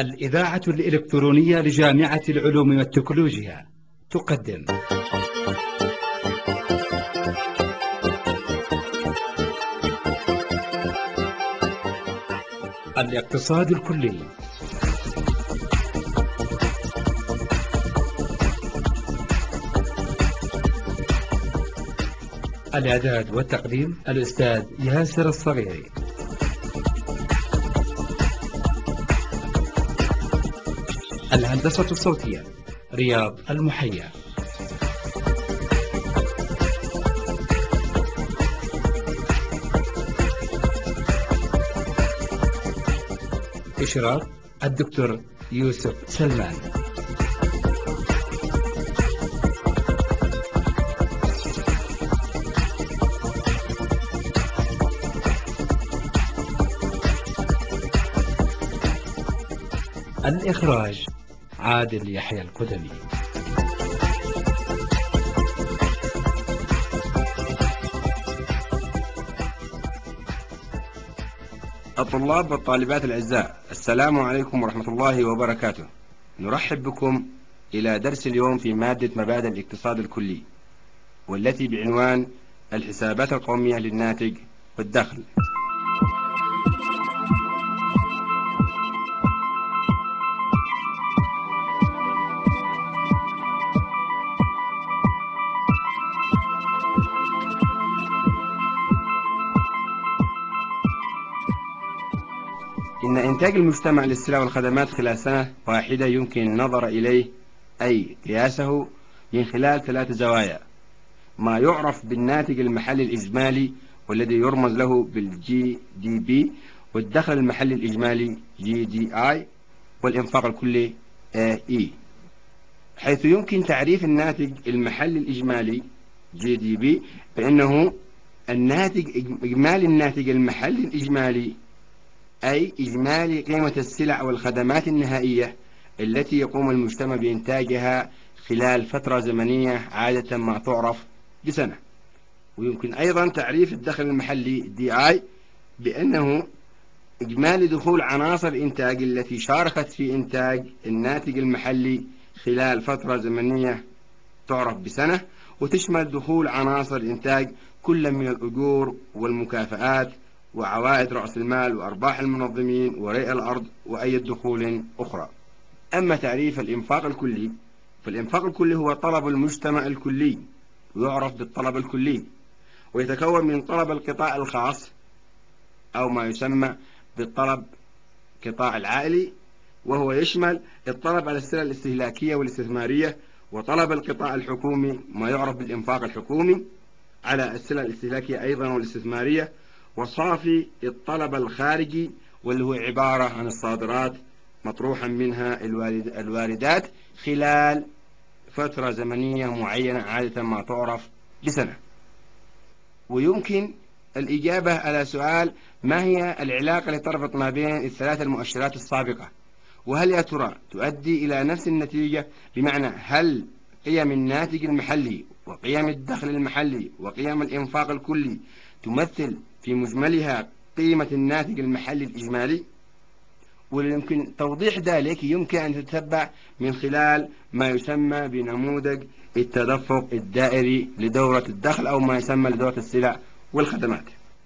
الإذاعة الإلكترونية لجامعة العلوم والتكنولوجيا تقدم الاقتصاد الكلي. الإعداد والتقديم الأستاذ ياسر الصغيري. الهندسة الصوتية رياض المحيا. إشراف الدكتور يوسف سلمان. الإخراج عادل يحيى القدمي. الطلاب والطالبات الأعزاء، السلام عليكم ورحمة الله وبركاته. نرحب بكم إلى درس اليوم في مادة مبادئ الاقتصاد الكلي، والتي بعنوان الحسابات القومية للناتج والدخل. إن إنتاج المجتمع للسلع والخدمات خلال سنة واحدة يمكن النظر إليه أي قياسه من خلال ثلاث زوايا: ما يعرف بالناتج المحلي الإجمالي والذي يرمز له بالجي دي بي، والدخل المحلي الإجمالي جي دي آي، والإنفاق الكلي AE. حيث يمكن تعريف الناتج المحلي الإجمالي جي دي بي بأنه إجمالي الناتج المحلي الإجمالي، أي إجمالي قيمة السلع والخدمات النهائية التي يقوم المجتمع بإنتاجها خلال فترة زمنية عادة ما تعرف بسنة. ويمكن أيضا تعريف الدخل المحلي DI بأنه إجمالي دخول عناصر الإنتاج التي شاركت في إنتاج الناتج المحلي خلال فترة زمنية تعرف بسنة، وتشمل دخول عناصر الإنتاج كل من الأجور والمكافآت وعوائد رأس المال وأرباح المنظمين وريع الأرض وأي دخول أخرى. أما تعريف الإنفاق الكلي، فالإنفاق الكلي هو طلب المجتمع الكلي، ويعرف بالطلب الكلي، ويتكون من طلب القطاع الخاص أو ما يسمى بالطلب القطاع العائلي، وهو يشمل الطلب على السلع الاستهلاكية والاستثمارية، وطلب القطاع الحكومي ما يعرف بالإنفاق الحكومي على السلع الاستهلاكية أيضا والاستثمارية، وصافي الطلب الخارجي واللي هو عبارة عن الصادرات مطروحا منها الواردات خلال فترة زمنية معينة عادة ما تعرف بسنة. ويمكن الإجابة على سؤال: ما هي العلاقة اللي تربط ما بين الثلاث المؤشرات السابقة؟ وهل يا ترى تؤدي إلى نفس النتيجة؟ بمعنى هل قيم الناتج المحلي وقيم الدخل المحلي وقيم الإنفاق الكلي تمثل في مجملها قيمة الناتج المحلي الإجمالي؟ ويمكن توضيح ذلك يمكن أن تتبع من خلال ما يسمى بنموذج التدفق الدائري لدورة الدخل، أو ما يسمى لدورة السلع والخدمات.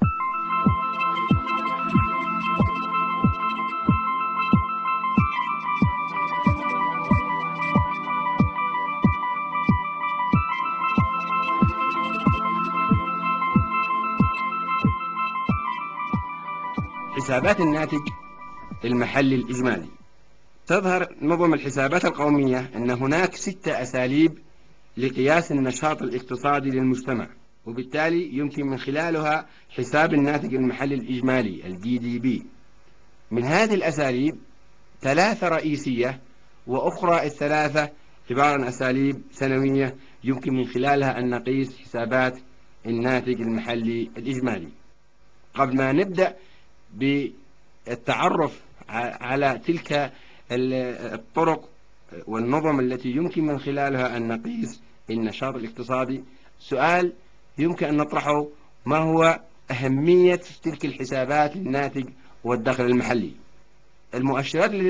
حسابات الناتج المحلي الإجمالي. تظهر نظم الحسابات القومية أن هناك 6 أساليب لقياس النشاط الاقتصادي للمجتمع، وبالتالي يمكن من خلالها حساب الناتج المحلي الإجمالي الجي دي بي. من هذه الأساليب 3 رئيسية، وأخرى الثلاثة عبارة عن أساليب سنوية يمكن من خلالها أن نقيس حسابات الناتج المحلي الإجمالي. قبل ما نبدأ بالتعرف على تلك الطرق والنظم التي يمكن من خلالها أن نقيس النشاط الاقتصادي، سؤال يمكن أن نطرحه: ما هو أهمية تلك الحسابات للناتج والدخل المحلي؟ المؤشرات التي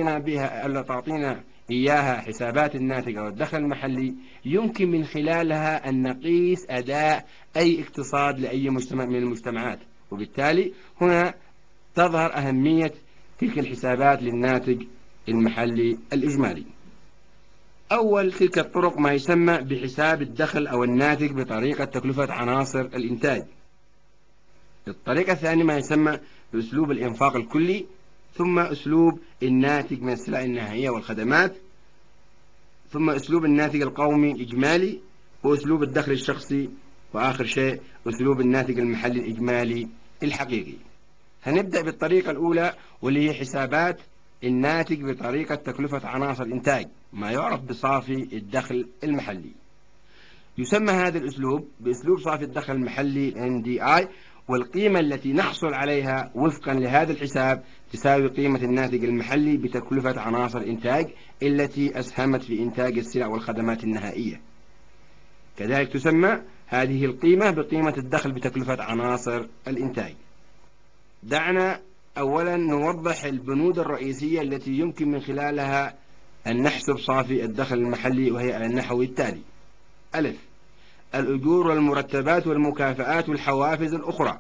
تعطينا إياها حسابات الناتج أو الدخل المحلي يمكن من خلالها أن نقيس أداء أي اقتصاد لأي مجتمع من المجتمعات، وبالتالي هنا تظهر أهمية تلك الحسابات للناتج المحلي الإجمالي. أول تلك الطرق ما يسمى بحساب الدخل أو الناتج بطريقة تكلفة عناصر الإنتاج. الطريقة الثانية ما يسمى بأسلوب الإنفاق الكلي، ثم أسلوب الناتج من السلع النهائية والخدمات، ثم أسلوب الناتج القومي الإجمالي، وأسلوب الدخل الشخصي، وآخر شيء أسلوب الناتج المحلي الإجمالي الحقيقي. هنبدأ بالطريقة الأولى واللي هي حسابات الناتج بطريقة تكلفة عناصر الإنتاج، ما يعرف بصافي الدخل المحلي. يسمى هذا الأسلوب بأسلوب صافي الدخل المحلي NDI، والقيمة التي نحصل عليها وفقا لهذا الحساب تساوي قيمة الناتج المحلي بتكلفة عناصر الإنتاج التي أسهمت في إنتاج السلع والخدمات النهائية. كذلك تسمى هذه القيمة بقيمة الدخل بتكلفة عناصر الإنتاج. دعنا أولا نوضح البنود الرئيسية التي يمكن من خلالها أن نحسب صافي الدخل المحلي، وهي على النحو التالي: ألف، الأجور والمرتبات والمكافآت والحوافز الأخرى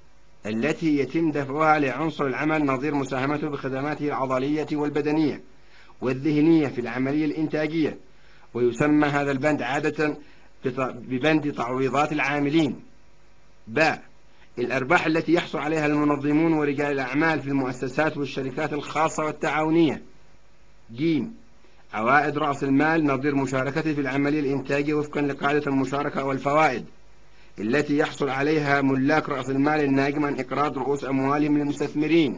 التي يتم دفعها لعنصر العمل نظير مساهمته بخدماته العضلية والبدنية والذهنية في العملية الإنتاجية، ويسمى هذا البند عادة ببند تعويضات العاملين. باء، الأرباح التي يحصل عليها المنظمون ورجال الأعمال في المؤسسات والشركات الخاصة والتعاونية. ج، عوائد رأس المال نظير مشاركته في العملية الإنتاجية وفقا لقاعدة المشاركة والفوائد التي يحصل عليها ملاك رأس المال الناجم عن إقراض رؤوس أموالهم للمستثمرين.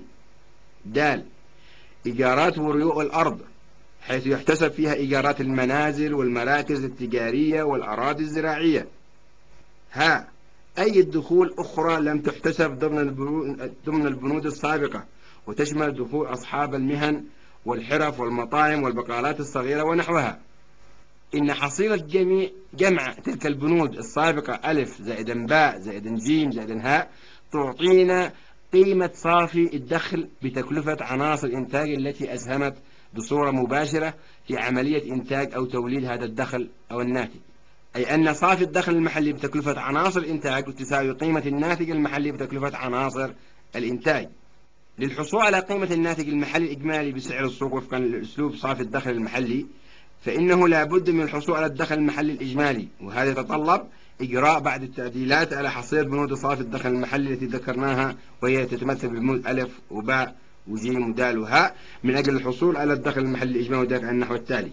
د، إيجارات وريوء الأرض حيث يحتسب فيها إيجارات المنازل والمراكز التجارية والأراضي الزراعية. ه، أي دخول أخرى لم تحتسب ضمن البنود السابقة، وتشمل دخول أصحاب المهن والحرف والمطاعم والبقالات الصغيرة ونحوها. إن حصيلة جمع تلك البنود السابقة ألف زائدا باء زائدا جيم زائدا هاء تعطينا قيمة صافي الدخل بتكلفة عناصر الإنتاج التي أسهمت بصورة مباشرة في عملية إنتاج أو توليد هذا الدخل أو الناتج. أي أن صافي الدخل المحلي بتكلفة عناصر الإنتاج تساوي قيمة الناتج المحلي بتكلفة عناصر الإنتاج. للحصول على قيمة الناتج المحلي الإجمالي بسعر السوق وفقا لأسلوب صافي الدخل المحلي، فإنه لا بد من الحصول على الدخل المحلي الإجمالي، وهذا يتطلب إجراء بعض التعديلات على حصيلة بنود صافي الدخل المحلي التي ذكرناها، وهي تتمثل ببنود ألف وباء وجيم ودال وهاء من أجل الحصول على الدخل المحلي الإجمالي، وذلك على النحو التالي: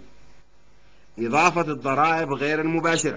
إضافة الضرائب غير المباشرة.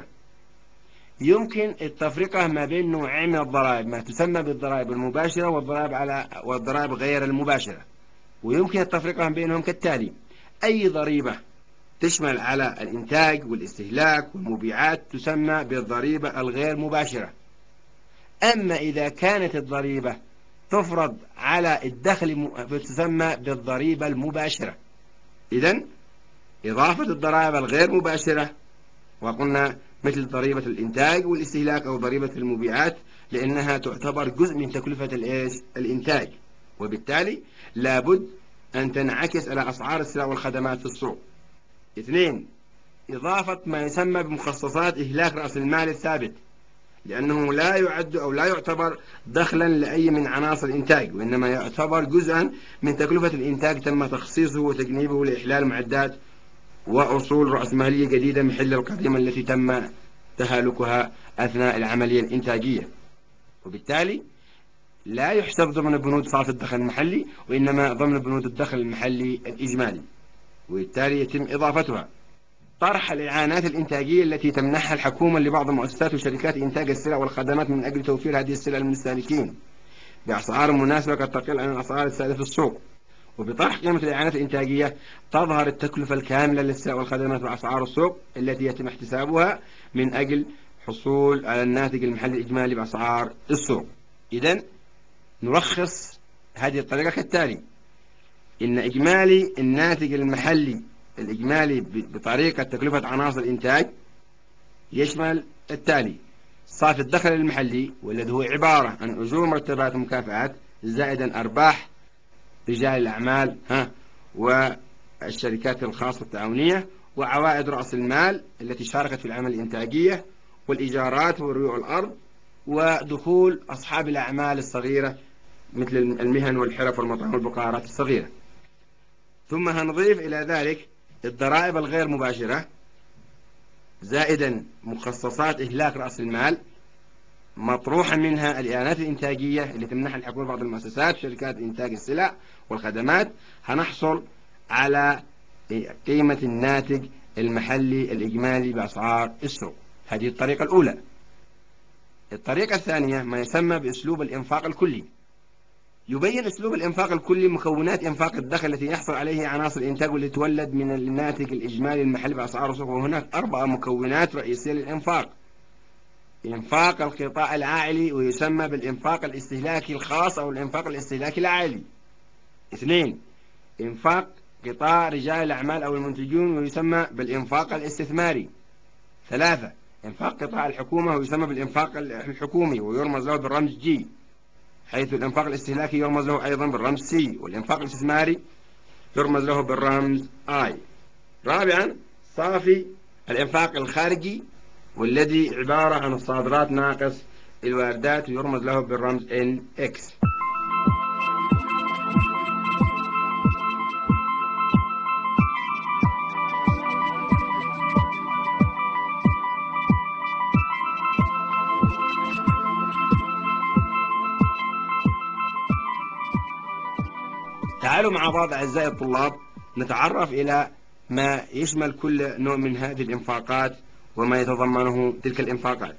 يمكن التفرقة ما بين نوعين من الضرائب، ما تسمى بالضرائب المباشرة والضرائب غير المباشرة، ويمكن التفرقة بينهم كالتالي: أي ضريبة تشمل على الإنتاج والاستهلاك والمبيعات تسمى بالضريبة الغير مباشرة. أما إذا كانت الضريبة تفرض على الدخل تسمى بالضريبة المباشرة. إذن إضافة الضرائب الغير مباشرة، وقلنا مثل ضريبة الإنتاج والاستهلاك أو ضريبة المبيعات، لأنها تعتبر جزء من تكلفة الإنتاج، وبالتالي لابد أن تنعكس على أسعار السلع والخدمات في السوق. 2، إضافة ما يسمى بمخصصات إهلاك رأس المال الثابت، لأنه لا يعد أو لا يعتبر دخلا لأي من عناصر الإنتاج، وإنما يعتبر جزءا من تكلفة الإنتاج تم تخصيصه وتجنيبه لإحلال معدات وأصول رأسمالية جديدة محل القديمة التي تم تهالكها أثناء العملية الإنتاجية، وبالتالي لا يحسب ضمن بنود صافي الدخل المحلي، وإنما ضمن بنود الدخل المحلي الإجمالي، وبالتالي يتم إضافتها. طرح الإعانات الإنتاجية التي تمنحها الحكومة لبعض مؤسسات وشركات إنتاج السلع والخدمات من أجل توفير هذه السلع للمستهلكين بأسعار مناسبة قد تقل عن الأسعار السائدة في السوق. وبطرح قيمة الإعانات الإنتاجية تظهر التكلفة الكاملة للسلع والخدمات بأسعار السوق التي يتم احتسابها من أجل حصول على الناتج المحلي الإجمالي بأسعار السوق. إذن نلخص هذه الطريقة كالتالي: إن إجمالي الناتج المحلي الإجمالي بطريقة تكلفة عناصر الإنتاج يشمل التالي: صافي الدخل المحلي، والذي هو عبارة عن أجور مرتبات ومكافآت زائدا أرباح رجال الأعمال والشركات الخاصة التعاونية، وعوائد رأس المال التي شاركت في العمل الإنتاجية، والإيجارات وريوع الأرض، ودخول أصحاب الأعمال الصغيرة مثل المهن والحرف والمطاعم والبقارات الصغيرة. ثم هنضيف إلى ذلك الضرائب الغير مباشرة، زائدا مخصصات إهلاك رأس المال، مطروحا منها الإعانات الإنتاجية اللي تمنحها الحكومة بعض المؤسسات شركات إنتاج السلع والخدمات. هنحصل على قيمة الناتج المحلي الإجمالي بأسعار السوق. هذه الطريقة الأولى. الطريقة الثانية ما يسمى بأسلوب الإنفاق الكلي. يبين أسلوب الإنفاق الكلي مكونات إنفاق الدخل التي يحصل عليه عناصر الإنتاج والتي تولد من الناتج الإجمالي المحلي بأسعار السوق. وهناك 4 مكونات رئيسية للإنفاق: إنفاق القطاع العائلي ويسمى بالإنفاق الاستهلاكي الخاص أو الإنفاق الاستهلاكي العائلي. 2. إنفاق قطاع رجال الأعمال أو المنتجون ويسمى بالإنفاق الاستثماري. 3. إنفاق قطاع الحكومة ويسمى بالإنفاق الحكومي ويرمز له بالرمز G، حيث الإنفاق الاستهلاكي يرمز له أيضا بالرمز C، والإنفاق الاستثماري يرمز له بالرمز I. رابعا صافي الإنفاق الخارجي، والذي عبارة عن الصادرات ناقص الواردات ويرمز له بالرمز NX. تعالوا مع بعض أعزائي الطلاب نتعرف إلى ما يشمل كل نوع من هذه الإنفاقات وما يتضمنه تلك الإنفاقات.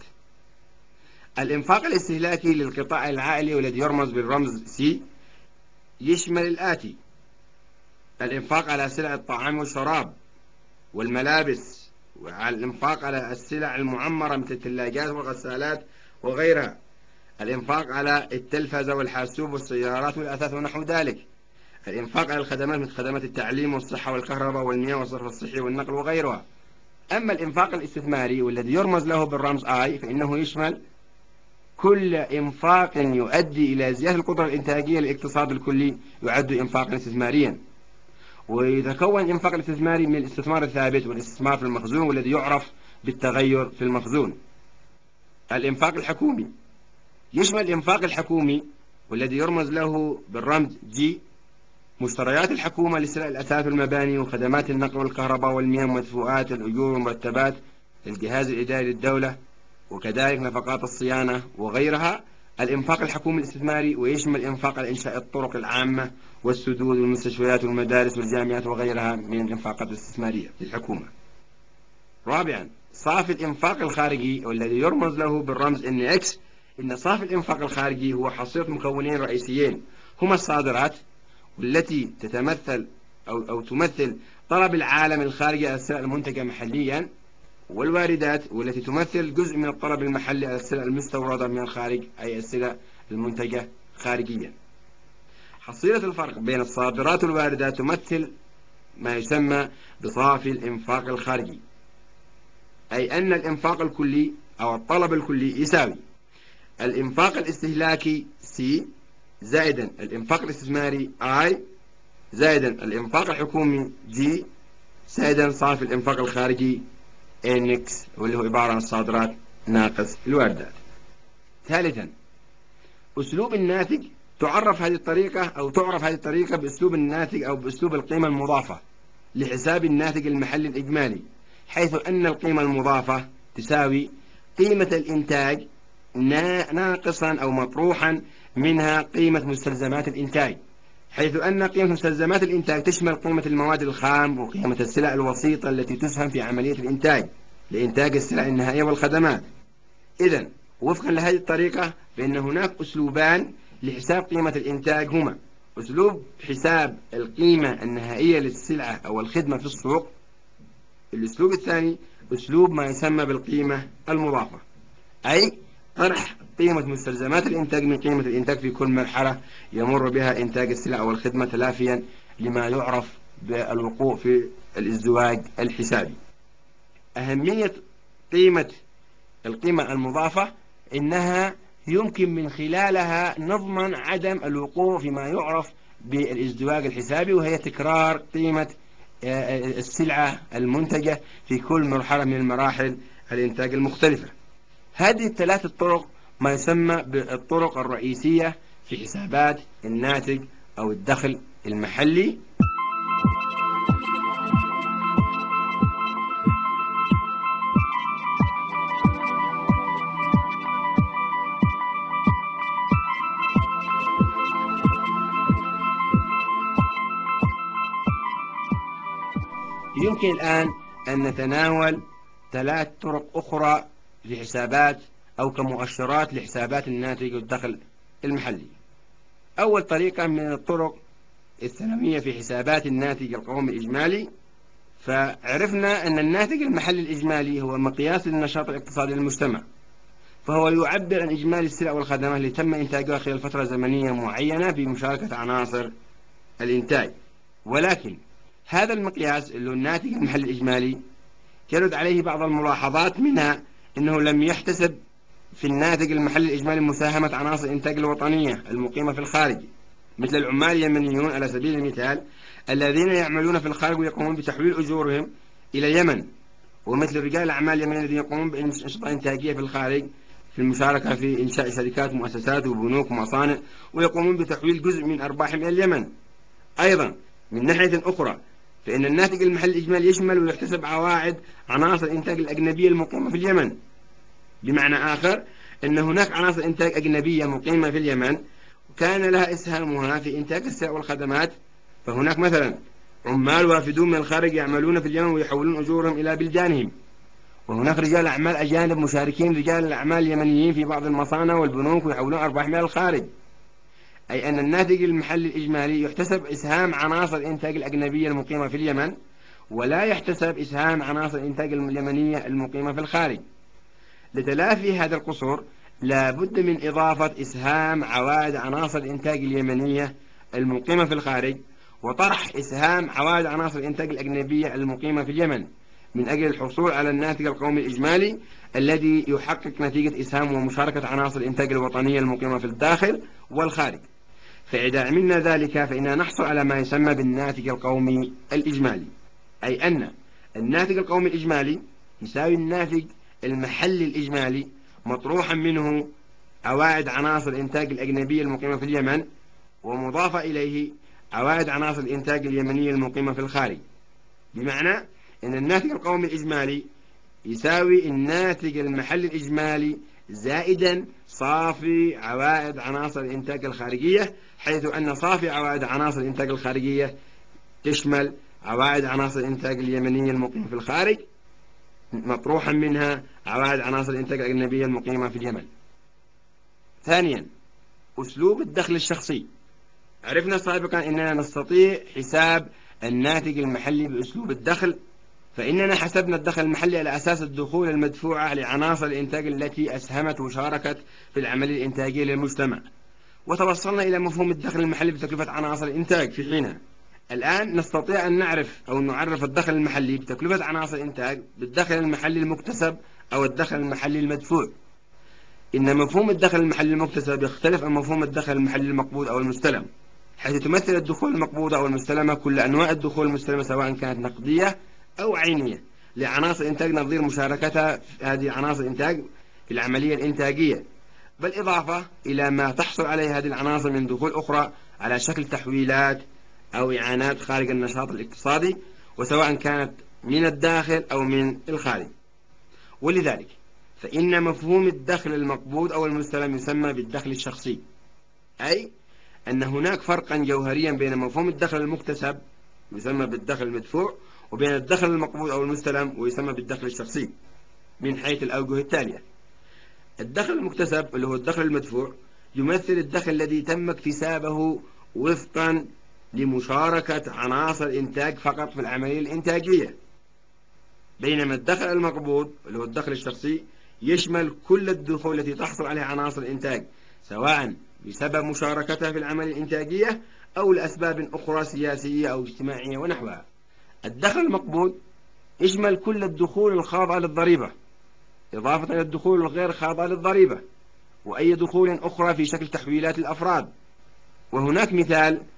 الإنفاق الاستهلاكي للقطاع العائلي والذي يرمز بالرمز C يشمل الآتي: الإنفاق على سلع الطعام والشراب والملابس، وعلى الإنفاق على السلع المعمرة مثل الثلاجات والغسالات وغيرها، الإنفاق على التلفزة والحاسوب والسيارات والأثاث ونحو ذلك، الإنفاق على الخدمات مثل خدمات التعليم والصحة والكهرباء والمياه والصرف الصحي والنقل وغيرها. أما الإنفاق الاستثماري والذي يرمز له بالرمز I فإنه يشمل كل إنفاق يؤدي إلى زيادة القدرة الإنتاجية للاقتصاد الكلي يعد إنفاقا استثماريا. ويتكون الإنفاق الاستثماري من الاستثمار الثابت والاستثمار في المخزون والذي يعرف بالتغير في المخزون. الإنفاق الحكومي يشمل الإنفاق الحكومي والذي يرمز له بالرمز G مشتريات الحكومة لسلع الأثاث والمباني وخدمات النقل والكهرباء والمياه ومدفوعات الأجور والمرتبات للجهاز الإداري للدولة، وكذلك نفقات الصيانة وغيرها. الإنفاق الحكومي الاستثماري ويشمل إنفاق على إنشاء الطرق العامة والسدود والمستشفيات والمدارس والجامعات وغيرها من الإنفاقات الاستثمارية للحكومة. رابعا صافي الإنفاق الخارجي والذي يرمز له بالرمز NX. إن صافي الإنفاق الخارجي هو حصيلة مكونين رئيسيين هما الصادرات والتي تتمثل أو تمثل طلب العالم الخارجي على السلع المنتجة محليا، والواردات والتي تمثل جزء من الطلب المحلي على السلع المستوردة من الخارج أي السلع المنتجة خارجيا. حصيلة الفرق بين الصادرات والواردات تمثل ما يسمى بصافي الإنفاق الخارجي، أي أن الإنفاق الكلي أو الطلب الكلي يساوي الإنفاق الاستهلاكي C زائدا الإنفاق الاستثماري I زائدا الإنفاق الحكومي G زائدا صافي الإنفاق الخارجي NX، واللي هو عبارة عن الصادرات ناقص الواردات. ثالثا أسلوب الناتج. تعرف هذه الطريقة بأسلوب الناتج أو بأسلوب القيمة المضافة لحساب الناتج المحلي الإجمالي، حيث أن القيمة المضافة تساوي قيمة الإنتاج ناقصا أو مطروحا منها قيمة مستلزمات الإنتاج، حيث أن قيمة مستلزمات الإنتاج تشمل قيمة المواد الخام وقيمة السلع الوسيطة التي تسهم في عملية الإنتاج لإنتاج السلع النهائية والخدمات. إذن وفقا لهذه الطريقة فإن هناك أسلوبان لحساب قيمة الإنتاج هما: أسلوب حساب القيمة النهائية للسلعة أو الخدمة في السوق. الأسلوب الثاني أسلوب ما يسمى بالقيمة المضافة، أي طرح قيمة مستلزمات الإنتاج من قيمة الإنتاج في كل مرحلة يمر بها إنتاج السلع أو الخدمة تلافيا لما يعرف بالوقوع في الازدواج الحسابي. أهمية القيمة المضافة إنها يمكن من خلالها نضمن عدم الوقوع فيما يعرف بالازدواج الحسابي، وهي تكرار قيمة السلعة المنتجة في كل مرحلة من مراحل الإنتاج المختلفة. هذه الثلاث الطرق ما يسمى بالطرق الرئيسية في حسابات الناتج أو الدخل المحلي. يمكن الآن أن نتناول ثلاث طرق أخرى في حسابات أو كمؤشرات لحسابات الناتج والدخل المحلي. أول طريقة من الطرق الثانوية في حسابات الناتج القومي الإجمالي، فعرفنا أن الناتج المحلي الإجمالي هو مقياس للنشاط الاقتصادي للمجتمع، فهو يعبر عن إجمالي السلع والخدمات اللي تم إنتاجها خلال فترة زمنية معينة بمشاركة عناصر الإنتاج. ولكن هذا المقياس اللي هو الناتج المحلي الإجمالي يرد عليه بعض الملاحظات، منها أنه لم يحتسب في الناتج المحلي الإجمالي مساهمة عناصر الإنتاج الوطنية المقيمة في الخارج، مثل العمال اليمنيون على سبيل المثال الذين يعملون في الخارج ويقومون بتحويل أجورهم إلى اليمن، ومثل رجال الأعمال اليمنيين الذين يقومون بأنشطة إنتاجية في الخارج في المشاركة في إنشاء شركات ومؤسسات وبنوك ومصانع، ويقومون بتحويل جزء من أرباحهم إلى اليمن. أيضا من ناحية أخرى فإن الناتج المحلي الإجمالي يشمل ويحتسب عوائد عناصر الإنتاج الأجنبية المقيمة في اليمن. بمعنى آخر أن هناك عناصر إنتاج أجنبية مقيمة في اليمن وكان لها إسهامها في إنتاج السلع والخدمات، فهناك مثلا عمال وافدون من الخارج يعملون في اليمن ويحولون أجورهم إلى بلدانهم، وهناك رجال أعمال أجانب مشاركين رجال الأعمال اليمنيين في بعض المصانع والبنوك ويحولون أرباحهم إلى الخارج. أي أن الناتج المحلي الإجمالي يحتسب إسهام عناصر الإنتاج الأجنبية المقيمة في اليمن، ولا يحتسب إسهام عناصر الإنتاج اليمنية المقيمة في الخارج. لتلافي هذا القصور لا بد من إضافة إسهام عوائد عناصر الإنتاج اليمنية المقيمة في الخارج، وطرح إسهام عوائد عناصر الإنتاج الأجنبية المقيمة في اليمن، من أجل الحصول على الناتج القومي الإجمالي الذي يحقق نتيجة إسهام ومشاركة عناصر الإنتاج الوطنية المقيمة في الداخل والخارج. فإذا عملنا ذلك فإننا نحصل على ما يسمى بالناتج القومي الإجمالي، أي أن الناتج القومي الإجمالي يساوي الناتج المحلي الإجمالي مطروحا منه عوائد عناصر الإنتاج الأجنبية المقيمة في اليمن، ومضافة إليه عوائد عناصر الإنتاج اليمنية المقيمة في الخارج. بمعنى أن الناتج القومي الإجمالي يساوي الناتج المحلي الإجمالي زائدا صافي عوائد عناصر الإنتاج الخارجية، حيث أن صافي عوائد عناصر الإنتاج الخارجية تشمل عوائد عناصر الإنتاج اليمنية المقيمة في الخارج مطروحا منها عوائد عناصر الإنتاج الأجنبية المقيمة في اليمن. ثانيا، أسلوب الدخل الشخصي. عرفنا سابقا أننا نستطيع حساب الناتج المحلي بأسلوب الدخل، فإننا حسبنا الدخل المحلي على أساس الدخول المدفوعة لعناصر الإنتاج التي أسهمت وشاركت في العملية الإنتاجية للمجتمع، وتوصلنا إلى مفهوم الدخل المحلي بتكلفة عناصر الإنتاج في حينها. الآن نستطيع أن نعرف أو نعرف الدخل المحلي بتكلفة عناصر الإنتاج بالدخل المحلي المكتسب أو الدخل المحلي المدفوع. إن مفهوم الدخل المحلي المكتسب يختلف عن مفهوم الدخل المحلي المقبوض أو المستلم، حيث تمثل الدخول المقبوضة أو المستلمة كل أنواع الدخول المستلمة سواء كانت نقدية أو عينية لعناصر إنتاج نظير مشاركتها في هذه عناصر الإنتاج في العملية الإنتاجية، بالإضافة إلى ما تحصل عليه هذه العناصر من دخول أخرى على شكل تحويلات أو إعانات خارج النشاط الاقتصادي، وسواء كانت من الداخل أو من الخارج. ولذلك فإن مفهوم الدخل المقبوض أو المستلم يسمى بالدخل الشخصي، أي أن هناك فرقا جوهريا بين مفهوم الدخل المكتسب يسمى بالدخل المدفوع وبين الدخل المقبوض أو المستلم ويسمى بالدخل الشخصي، من حيث الأوجه التالية. الدخل المكتسب اللي هو الدخل المدفوع يمثل الدخل الذي تم اكتسابه وفقا لمشاركة عناصر إنتاج فقط في العملية الإنتاجية، بينما الدخل المقبوض اللي هو الدخل الشخصي يشمل كل الدخول التي تحصل عليها عناصر الإنتاج سواء بسبب مشاركتها في العملية الإنتاجية أو لأسباب أخرى سياسية أو اجتماعية ونحوها. الدخل المقبوض يشمل كل الدخول الخاضعة للضريبة إضافة إلى الدخول الغير خاضعة للضريبة وأي دخول أخرى في شكل تحويلات الأفراد. وهناك مثال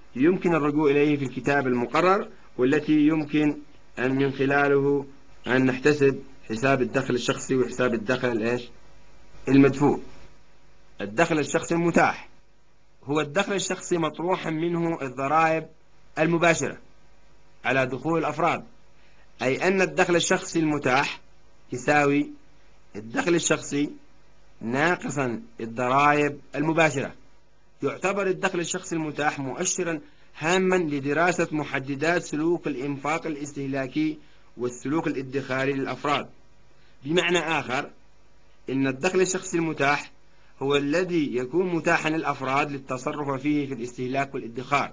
يمكن الرجوع إليه في الكتاب المقرر، والتي يمكن أن من خلاله أن نحتسب حساب الدخل الشخصي وحساب الدخل المدفوع. الدخل الشخصي المتاح هو الدخل الشخصي مطروحا منه الضرائب المباشرة على دخول الأفراد، أي أن الدخل الشخصي المتاح يساوي الدخل الشخصي ناقصا الضرائب المباشرة. يعتبر الدخل الشخصي المتاح مؤشرا هاما لدراسة محددات سلوك الإنفاق الاستهلاكي والسلوك الادخاري للأفراد. بمعنى آخر، إن الدخل الشخصي المتاح هو الذي يكون متاحا للأفراد للتصرف فيه في الاستهلاك والادخار.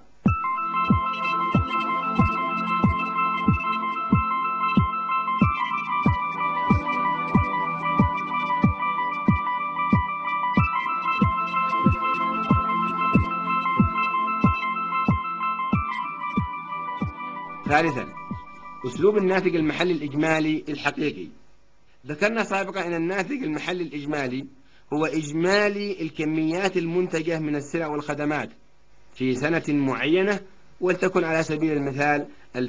ثالثا، أسلوب الناتج المحلي الإجمالي الحقيقي. ذكرنا سابقا أن الناتج المحلي الإجمالي هو إجمالي الكميات المنتجة من السلع والخدمات في سنة معينة، ولتكن على سبيل المثال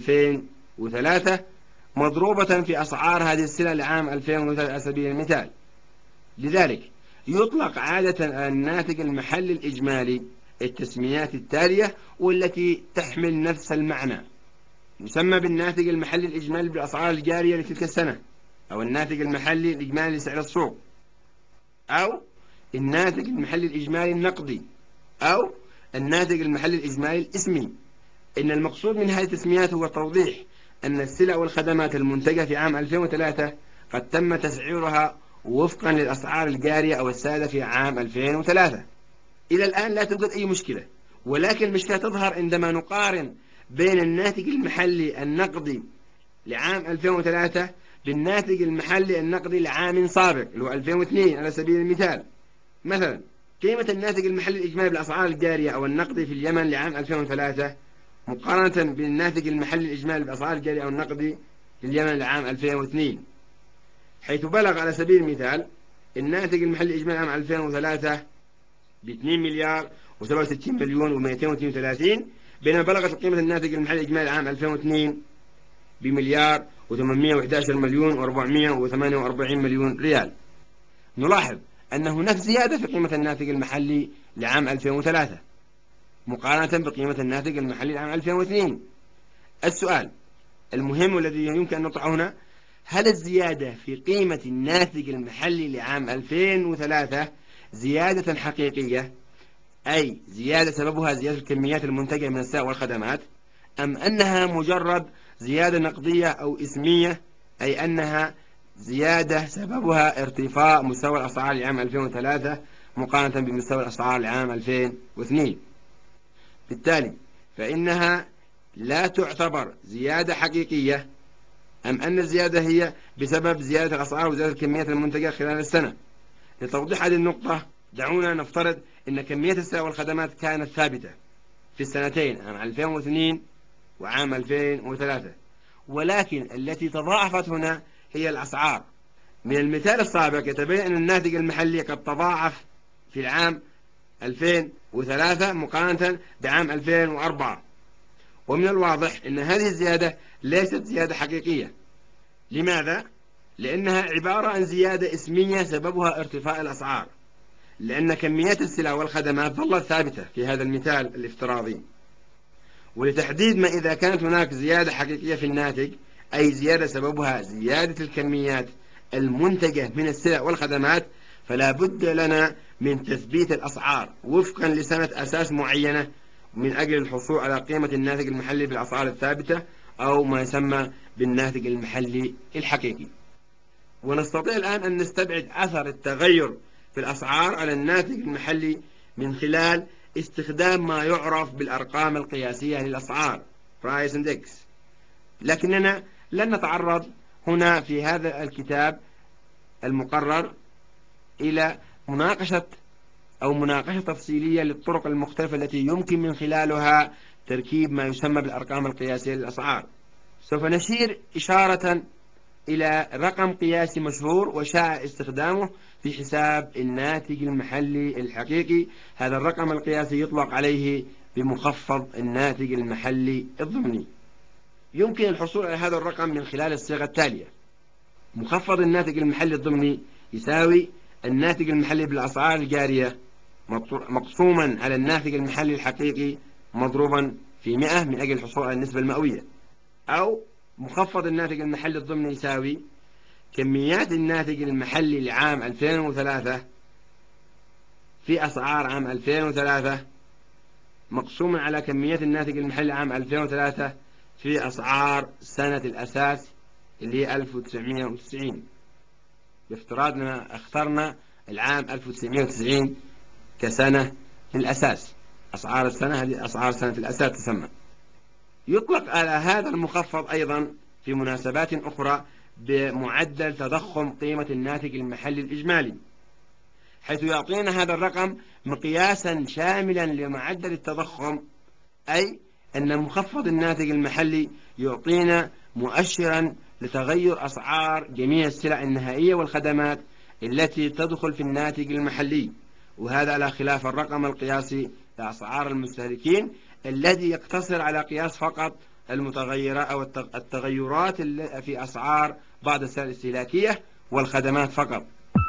2003 مضروبة في أسعار هذه السلع لعام 2003 على سبيل المثال. لذلك يطلق عادة الناتج المحلي الإجمالي التسميات التالية والتي تحمل نفس المعنى. يسمى بالناتج المحلي الإجمالي بالأسعار الجارية لتلك السنة، أو الناتج المحلي الإجمالي لسعر السوق، أو الناتج المحلي الإجمالي النقدي، أو الناتج المحلي الإجمالي الإسمي. إن المقصود من هذه التسميات هو توضيح أن السلع والخدمات المنتجة في عام 2003 قد تم تسعيرها وفقا للأسعار الجارية أو السادة في عام 2003. إلى الآن لا توجد أي مشكلة، ولكن المشكلة تظهر عندما نقارن بين الناتج المحلي النقدي لعام 2003 بالناتج المحلي النقدي لعام سابق اللي هو 2002 على سبيل المثال. مثلا قيمة الناتج المحلي الإجمالي بالأسعار الجارية أو النقدي في اليمن لعام 2003 مقارنة بالناتج المحلي الإجمالي بالأسعار الجارية أو النقدي في اليمن لعام 2002، حيث بلغ على سبيل المثال الناتج المحلي الإجمالي عام 2003 ب 2 مليار و67 مليون و232، بينما بلغت قيمة الناتج المحلي الإجمالي عام 2002 بمليار و811 مليون و448 مليون ريال. نلاحظ أن هناك زيادة في قيمة الناتج المحلي لعام 2003 مقارنة بقيمة الناتج المحلي لعام 2002. السؤال المهم الذي يمكن أن نطرحه هنا: هل الزيادة في قيمة الناتج المحلي لعام 2003 زيادة حقيقية، أي زيادة سببها زيادة الكميات المنتجة من السلع والخدمات، أم أنها مجرد زيادة نقدية أو اسمية، أي أنها زيادة سببها ارتفاع مستوى الأسعار لعام 2003 مقارنة بمستوى الأسعار لعام 2002؟ بالتالي فإنها لا تعتبر زيادة حقيقية، أم أن الزيادة هي بسبب زيادة الأسعار وزيادة الكميات المنتجة خلال السنة. لتوضيح هذه النقطة دعونا نفترض أن كمية السلع والخدمات كانت ثابتة في السنتين عام 2002 وعام 2003، ولكن التي تضاعفت هنا هي الأسعار. من المثال السابق يتبين أن الناتج المحلي قد تضاعف في العام 2003 مقارنة بعام 2004، ومن الواضح أن هذه الزيادة ليست زيادة حقيقية. لماذا؟ لأنها عبارة عن زيادة اسمية سببها ارتفاع الأسعار، لأن كميات السلع والخدمات ظلت ثابتة في هذا المثال الافتراضي. ولتحديد ما إذا كانت هناك زيادة حقيقية في الناتج، أي زيادة سببها زيادة الكميات المنتجة من السلع والخدمات، فلا بد لنا من تثبيت الأسعار وفقا لسنة أساس معينة من أجل الحصول على قيمة الناتج المحلي بالأسعار الثابتة، أو ما يسمى بالناتج المحلي الحقيقي. ونستطيع الآن أن نستبعد أثر التغير في الأسعار على الناتج المحلي من خلال استخدام ما يعرف بالأرقام القياسية للأسعار Price Index. لكننا لن نتعرض هنا في هذا الكتاب المقرر إلى مناقشة تفصيلية للطرق المختلفة التي يمكن من خلالها تركيب ما يسمى بالأرقام القياسية للأسعار. سوف نشير إشارة إلى رقم قياسي مشهور وشائع استخدامه في حساب الناتج المحلي الحقيقي. هذا الرقم القياسي يطلق عليه بمخفض الناتج المحلي الضمني. يمكن الحصول على هذا الرقم من خلال الصيغة التالية: مخفض الناتج المحلي الضمني يساوي الناتج المحلي بالأسعار الجارية مقسوما على الناتج المحلي الحقيقي مضروبا في 100 من أجل الحصول على النسبة المئوية. أو مخفض الناتج المحلي الضمني يساوي كميات الناتج المحلي لعام 2003 في أسعار عام 2003 مقسوما على كميات الناتج المحلي عام 2003 في أسعار سنة الأساس اللي هي 1990، بافتراضنا اخترنا العام 1990 كسنة الأساس. أسعار السنة هذه أسعار سنة الأساس تسمى. يطلق على هذا المخفض أيضا في مناسبات أخرى بمعدل تضخم قيمة الناتج المحلي الإجمالي، حيث يعطينا هذا الرقم مقياسا شاملا لمعدل التضخم، أي أن مخفض الناتج المحلي يعطينا مؤشرا لتغير أسعار جميع السلع النهائية والخدمات التي تدخل في الناتج المحلي، وهذا على خلاف الرقم القياسي لأسعار المستهلكين الذي يقتصر على قياس فقط المتغيرات أو التغيرات في أسعار بعض السلع الاستهلاكية والخدمات فقط.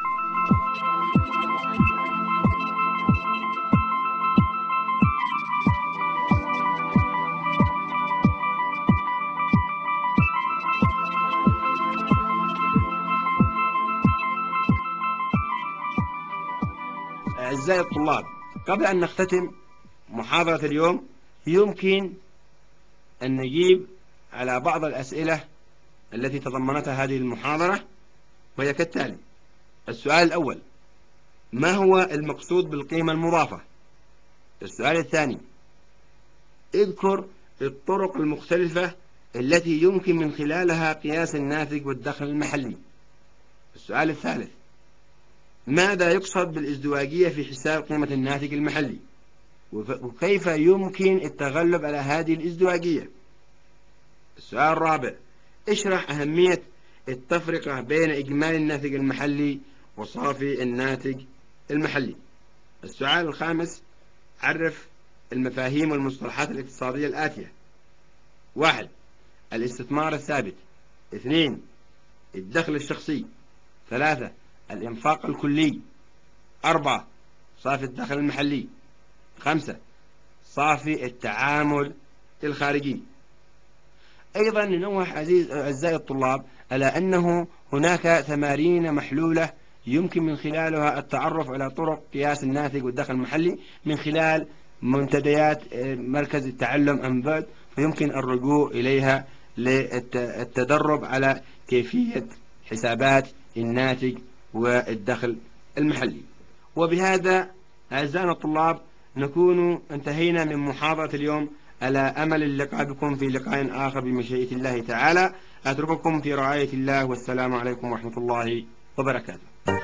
أعزائي الطلاب، قبل أن نختتم محاضرة اليوم يمكن أن نجيب على بعض الأسئلة التي تضمنتها هذه المحاضرة، وهي كالتالي: السؤال الأول: ما هو المقصود بالقيمة المضافة؟ السؤال الثاني: اذكر الطرق المختلفة التي يمكن من خلالها قياس الناتج والدخل المحلي. السؤال الثالث: ماذا يقصد بالازدواجية في حساب قيمة الناتج المحلي؟ وكيف يمكن التغلب على هذه الازدواجية؟ السؤال الرابع: اشرح أهمية التفرقة بين إجمالي الناتج المحلي وصافي الناتج المحلي. السؤال الخامس: عرف المفاهيم والمصطلحات الاقتصادية الآتية: 1. الاستثمار الثابت. 2. الدخل الشخصي. 3. الإنفاق الكلي. 4. صافي الدخل المحلي. 5. صافي التعامل الخارجي. أيضا ننوه أعزائي الطلاب على أنه هناك تمارين محلولة يمكن من خلالها التعرف على طرق قياس الناتج والدخل المحلي من خلال منتديات مركز التعلم عن بعد، فيمكن الرجوع إليها للتدرب على كيفية حسابات الناتج والدخل المحلي. وبهذا أعزائنا الطلاب نكون انتهينا من محاضرة اليوم، على أمل اللقاء بكم في لقاء آخر بمشيئة الله تعالى. أترككم في رعاية الله، والسلام عليكم ورحمة الله وبركاته.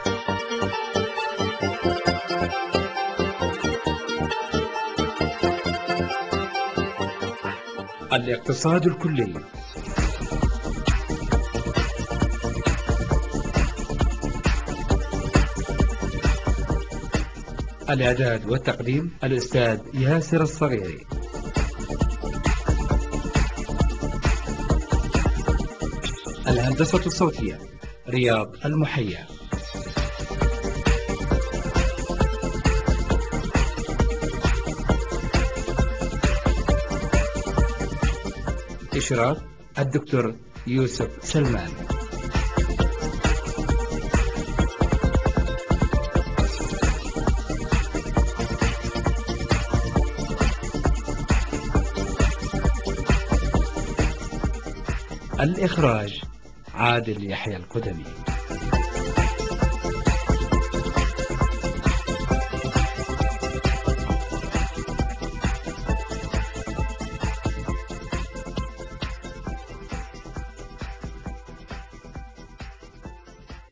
الاقتصاد الكلي. الإعداد والتقديم الأستاذ ياسر الصغيري. الهندسة الصوتية رياض المحيا. إشراف الدكتور يوسف سلمان. الإخراج عادل يحيى القدمي.